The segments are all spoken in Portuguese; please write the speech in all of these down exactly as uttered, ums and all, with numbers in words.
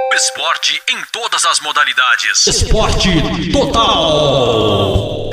Esporte em todas as modalidades. Esporte total.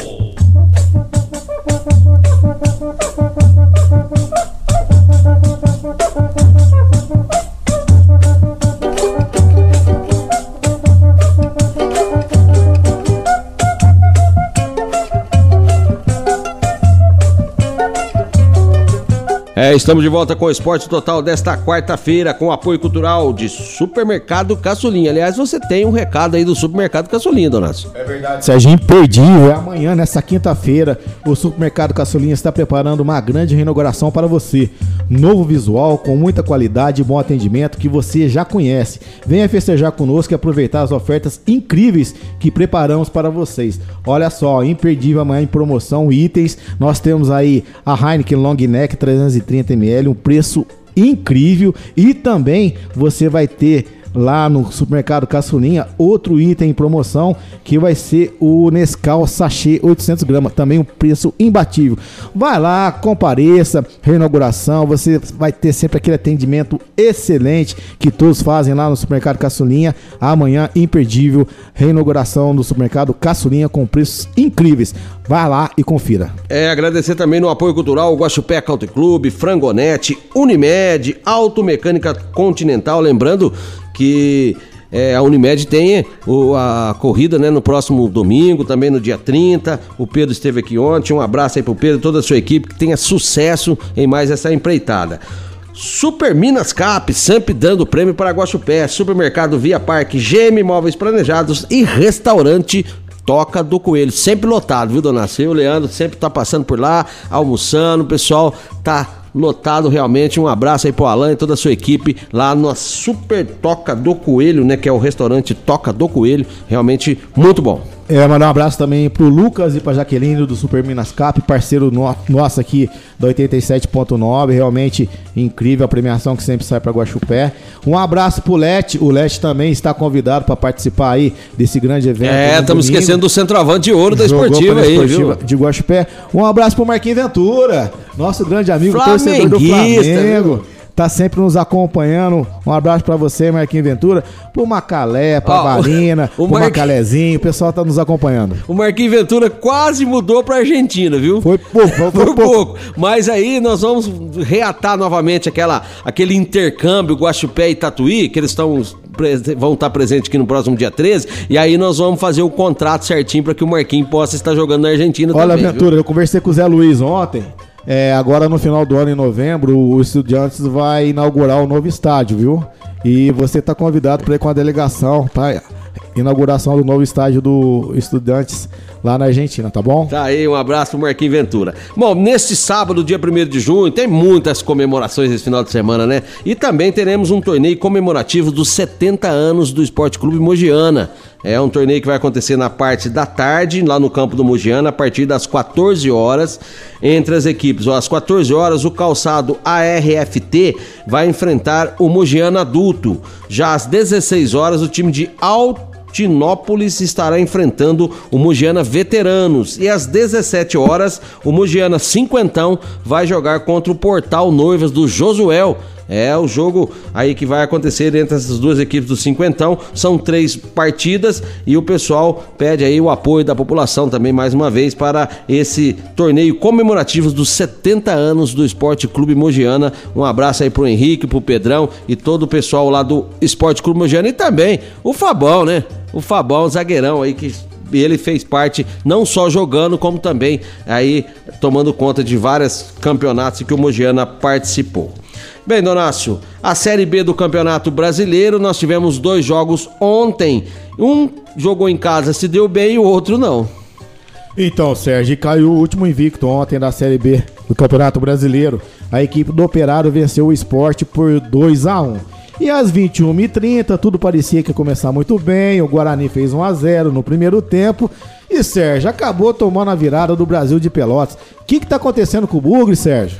É, estamos de volta com o Esporte Total desta quarta-feira, com apoio cultural de Supermercado Caçulinha. Aliás, você tem um recado aí do Supermercado Caçulinha, Donato. É verdade, Serginho, imperdível. É amanhã, nessa quinta-feira, o Supermercado Caçulinha está preparando uma grande reinauguração para você. Novo visual, com muita qualidade e bom atendimento que você já conhece. Venha festejar conosco e aproveitar as ofertas incríveis que preparamos para vocês. Olha só, imperdível amanhã em promoção, itens. Nós temos aí a Heineken Long Neck trezentos e trinta mililitros, um preço incrível, e também você vai ter lá no Supermercado Caçulinha outro item em promoção, que vai ser o Nescau Sachê oitocentos gramas, também um preço imbatível. Vai lá, compareça, reinauguração, você vai ter sempre aquele atendimento excelente que todos fazem lá no Supermercado Caçulinha. Amanhã, imperdível, reinauguração do Supermercado Caçulinha com preços incríveis. Vai lá e confira. É, agradecer também no apoio cultural o Guaxupé Country Club, Frangonete, Unimed, Automecânica Continental, lembrando que é, a Unimed tem o, a corrida, né, no próximo domingo, também no dia trinta. O Pedro esteve aqui ontem, um abraço aí pro Pedro e toda a sua equipe, que tenha sucesso em mais essa empreitada. Super Minas Cap, sempre dando prêmio para Guaxupé, Supermercado Via Parque, G M Móveis Planejados e Restaurante Toca do Coelho, sempre lotado, viu, dona Cê? O Leandro sempre tá passando por lá, almoçando, o pessoal tá lotado realmente. Um abraço aí pro Alan e toda a sua equipe lá na Super Toca do Coelho, né, que é o restaurante Toca do Coelho, realmente muito bom. É, mandar um abraço também pro Lucas e pra Jaqueline do Super Minas Cap, parceiro no, nosso aqui da oitenta e sete ponto nove, realmente incrível a premiação que sempre sai pra Guaxupé. Um abraço pro Lete, o Lete também está convidado para participar aí desse grande evento. É, estamos esquecendo do centroavante de ouro da Esportiva aí, Esportiva viu? De Guaxupé. Um abraço pro Marquinhos Ventura, nosso grande amigo, torcedor do Flamengo. Viu? Tá sempre nos acompanhando. Um abraço pra você, Marquinhos Ventura, pro Macalé, pra oh, Valina, o pro Marqui... Macalézinho. O pessoal tá nos acompanhando. O Marquinhos Ventura quase mudou pra Argentina, viu? Foi pouco, foi, foi pouco. pouco. Mas aí nós vamos reatar novamente aquela, aquele intercâmbio Guaxupé e Tatuí, que eles estão... vão estar presentes aqui no próximo dia treze, e aí nós vamos fazer o contrato certinho para que o Marquinhos possa estar jogando na Argentina. Olha, também. Olha, Ventura, viu? Eu conversei com o Zé Luiz ontem. É, agora no final do ano, em novembro, o Estudiantes vai inaugurar o novo estádio, viu? E você está convidado para ir com a delegação para inauguração do novo estádio do Estudiantes lá na Argentina, tá bom? Tá aí, um abraço pro Marquinhos Ventura. Bom, neste sábado, dia primeiro de junho, tem muitas comemorações esse final de semana, né? E também teremos um torneio comemorativo dos setenta anos do Esporte Clube Mogiana. É um torneio que vai acontecer na parte da tarde, lá no campo do Mogiana, a partir das quatorze horas, entre as equipes. Ó, às quatorze horas, o calçado A R F T vai enfrentar o Mogiana Adulto. Já às dezesseis horas, o time de Alto Tinópolis estará enfrentando o Mogiana Veteranos, e às dezessete horas o Mogiana Cinquentão vai jogar contra o Portal Noivas do Josuel. É o jogo aí que vai acontecer entre essas duas equipes do Cinquentão. São três partidas e o pessoal pede aí o apoio da população também mais uma vez para esse torneio comemorativo dos setenta anos do Esporte Clube Mogiana. Um abraço aí pro Henrique, pro Pedrão e todo o pessoal lá do Esporte Clube Mogiana, e também o Fabão, né? O Fabão, zagueirão aí, que ele fez parte não só jogando, como também aí tomando conta de vários campeonatos que o Mogiana participou. Bem, Donácio, a Série B do Campeonato Brasileiro, nós tivemos dois jogos ontem. Um jogou em casa, se deu bem, e o outro não. Então, Sérgio, caiu o último invicto ontem da Série B do Campeonato Brasileiro. A equipe do Operário venceu o Sport por dois a um. E às vinte e uma e trinta, tudo parecia que ia começar muito bem. O Guarani fez um a zero no primeiro tempo. E Sérgio acabou tomando a virada do Brasil de Pelotas. O que que tá acontecendo com o Bugre, Sérgio?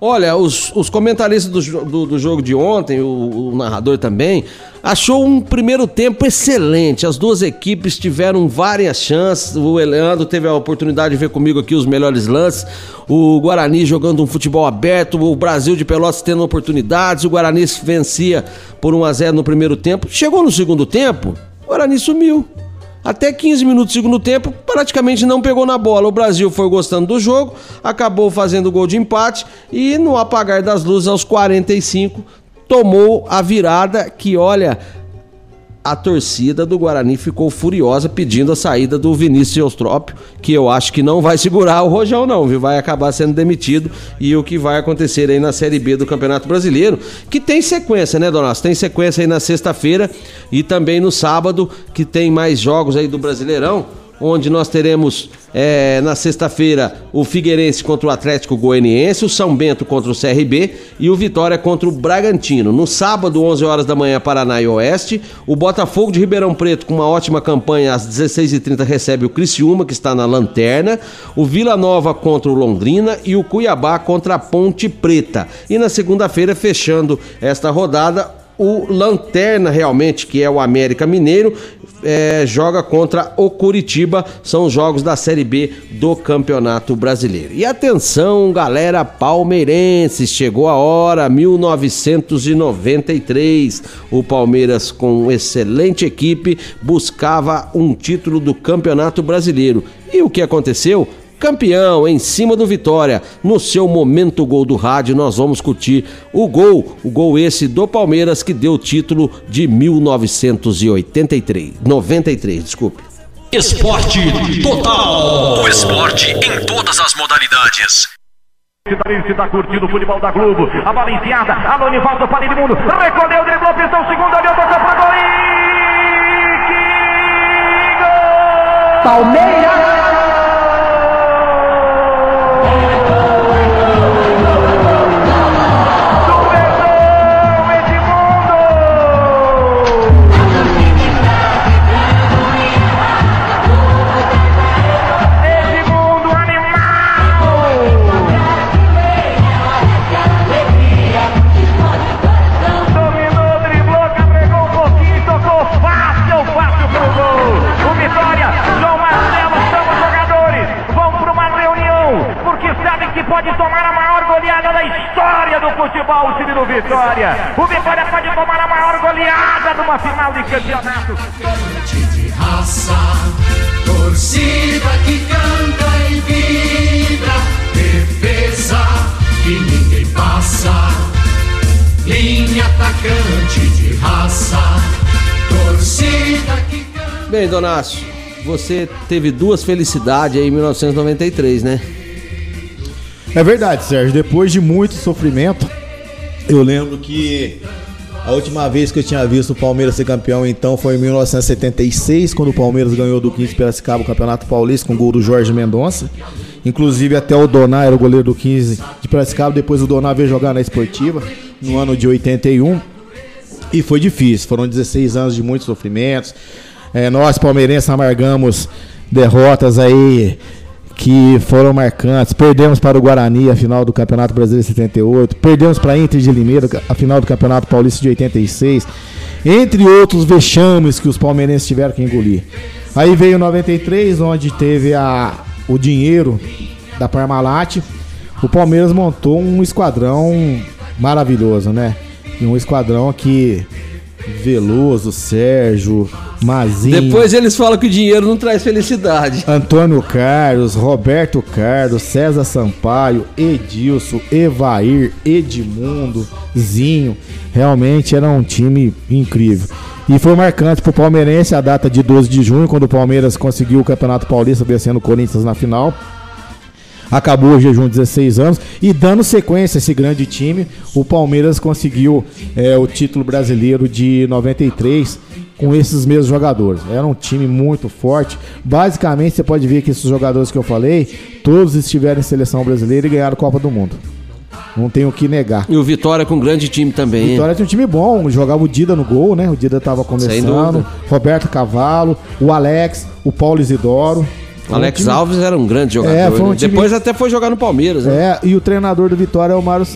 Olha, os, os comentaristas do, do, do jogo de ontem, o, o narrador também, achou um primeiro tempo excelente. As duas equipes tiveram várias chances. O Leandro teve a oportunidade de ver comigo aqui os melhores lances. O Guarani jogando um futebol aberto, o Brasil de Pelotas tendo oportunidades. O Guarani vencia por um a zero no primeiro tempo. Chegou no segundo tempo, o Guarani sumiu. Até quinze minutos do segundo tempo, praticamente não pegou na bola. O Brasil foi gostando do jogo, acabou fazendo o gol de empate e no apagar das luzes aos quarenta e cinco, tomou a virada que, olha, a torcida do Guarani ficou furiosa pedindo a saída do Vinícius Eustrópio, que eu acho que não vai segurar o Rojão não, viu? Vai acabar sendo demitido e o que vai acontecer aí na Série B do Campeonato Brasileiro, que tem sequência, né, Donato? Tem sequência aí na sexta-feira e também no sábado, que tem mais jogos aí do Brasileirão, onde nós teremos é, na sexta-feira o Figueirense contra o Atlético Goianiense, o São Bento contra o C R B e o Vitória contra o Bragantino. No sábado, onze horas da manhã, Paraná e Oeste, o Botafogo de Ribeirão Preto, com uma ótima campanha, às dezesseis e trinta recebe o Criciúma, que está na lanterna, o Vila Nova contra o Londrina e o Cuiabá contra a Ponte Preta. E na segunda-feira, fechando esta rodada, o Lanterna realmente, que é o América Mineiro, é, joga contra o Curitiba. São os jogos da Série B do Campeonato Brasileiro. E atenção, galera palmeirense, chegou a hora, mil novecentos e noventa e três. O Palmeiras, com excelente equipe, buscava um título do Campeonato Brasileiro. E o que aconteceu? Campeão em cima do Vitória. No seu momento gol do rádio, nós vamos curtir o gol, o gol esse do Palmeiras que deu o título de mil novecentos e oitenta e três, noventa e três, desculpe. Esporte Total. O esporte em todas as modalidades. Você está curtindo o futebol da Globo. A bola enfiada, alô, Nivaldo para Edmundo, recolheu, driblou, pensou o segundo, olhou, tocou para gol e... Que gol! Palmeiras! Pode tomar a maior goleada da história do futebol, o time do Vitória. O Vitória pode tomar a maior goleada numa final de campeonato. De raça, torcida que canta e vibra, defesa que ninguém passa, linha atacante de raça, torcida que canta. Bem, Donácio, você teve duas felicidades aí em mil novecentos e noventa e três, né? É verdade, Sérgio. Depois de muito sofrimento, eu lembro que a última vez que eu tinha visto o Palmeiras ser campeão, então, foi em mil novecentos e setenta e seis, quando o Palmeiras ganhou do quinze Piracicaba o Campeonato Paulista com o gol do Jorge Mendonça. Inclusive até o Doná era o goleiro do quinze de Piracicaba. Depois o Doná veio jogar na Esportiva no ano de oitenta e um. E foi difícil, foram dezesseis anos de muitos sofrimentos. É, nós palmeirenses amargamos derrotas aí que foram marcantes. Perdemos para o Guarani a final do Campeonato Brasileiro de setenta e oito, perdemos para a Inter de Limeira a final do Campeonato Paulista de oitenta e seis, entre outros vexames que os palmeirenses tiveram que engolir. Aí veio noventa e três, onde teve a, o dinheiro da Parmalat. O Palmeiras montou um esquadrão maravilhoso, né? E um esquadrão que Veloso, Sérgio, Mazinho. Depois eles falam que o dinheiro não traz felicidade. Antônio Carlos, Roberto Carlos, César Sampaio, Edilson, Evair, Edmundo, Zinho. Realmente era um time incrível. E foi marcante pro palmeirense a data de doze de junho, quando o Palmeiras conseguiu o Campeonato Paulista vencendo o Corinthians na final. Acabou o jejum de dezesseis anos e dando sequência a esse grande time, o Palmeiras conseguiu é, o título brasileiro de noventa e três com esses mesmos jogadores. Era um time muito forte. Basicamente você pode ver que esses jogadores que eu falei, todos estiveram em seleção brasileira e ganharam a Copa do Mundo. Não tem o que negar. E o Vitória com um grande time também. O Vitória tinha um time bom, jogava o Dida no gol, né? O Dida tava começando. Roberto Cavalo, o Alex, o Paulo Isidoro. Alex time... Alves era um grande jogador. É, foi um né? time... Depois até foi jogar no Palmeiras. Né? É, e o treinador do Vitória é o Mário...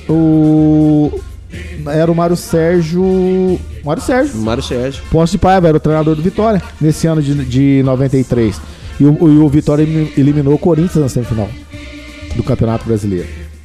O... Era o Mário Sérgio... Mário Sérgio. Mário Sérgio. Ponce de Paiva era o treinador do Vitória nesse ano de, de noventa e três. E o, e o Vitória eliminou o Corinthians na semifinal do Campeonato Brasileiro.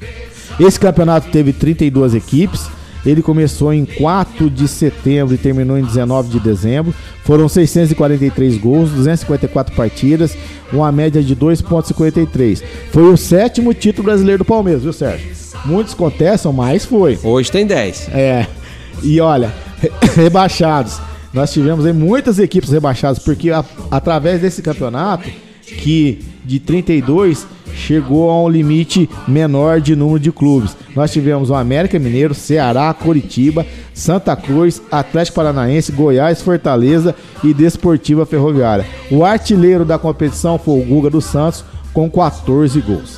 Esse campeonato teve trinta e duas equipes. Ele começou em quatro de setembro e terminou em dezenove de dezembro. Foram seiscentos e quarenta e três gols, duzentas e cinquenta e quatro partidas, uma média de dois vírgula cinquenta e três. Foi o sétimo título brasileiro do Palmeiras, viu, Sérgio? Muitos contestam, mas foi. Hoje tem dez. É. E olha, rebaixados. Nós tivemos aí muitas equipes rebaixadas, porque a, através desse campeonato, que de trinta e dois chegou a um limite menor de número de clubes. Nós tivemos o América Mineiro, Ceará, Coritiba, Santa Cruz, Atlético Paranaense, Goiás, Fortaleza e Desportiva Ferroviária. O artilheiro da competição foi o Guga dos Santos, com quatorze gols.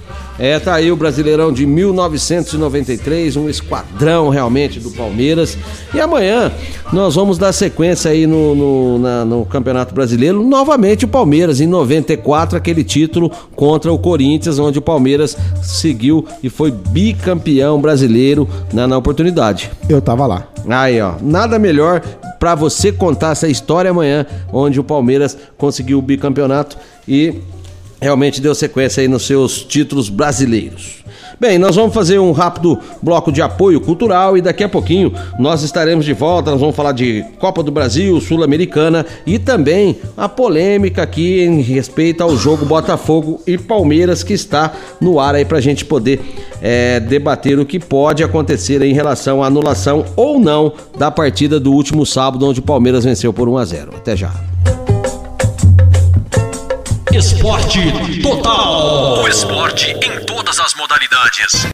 É, tá aí o Brasileirão de mil novecentos e noventa e três, um esquadrão realmente do Palmeiras. E amanhã nós vamos dar sequência aí no, no, na, no Campeonato Brasileiro. Novamente o Palmeiras, em noventa e quatro, aquele título contra o Corinthians, onde o Palmeiras seguiu e foi bicampeão brasileiro na, na oportunidade. Eu tava lá. Aí, ó, nada melhor pra você contar essa história amanhã, onde o Palmeiras conseguiu o bicampeonato e realmente deu sequência aí nos seus títulos brasileiros. Bem, nós vamos fazer um rápido bloco de apoio cultural e daqui a pouquinho nós estaremos de volta. Nós vamos falar de Copa do Brasil, Sul-Americana e também a polêmica aqui em respeito ao jogo Botafogo e Palmeiras, que está no ar aí pra gente poder é, debater o que pode acontecer em relação à anulação ou não da partida do último sábado, onde o Palmeiras venceu por um a zero. Até já. Esporte Total. O esporte em todas as modalidades.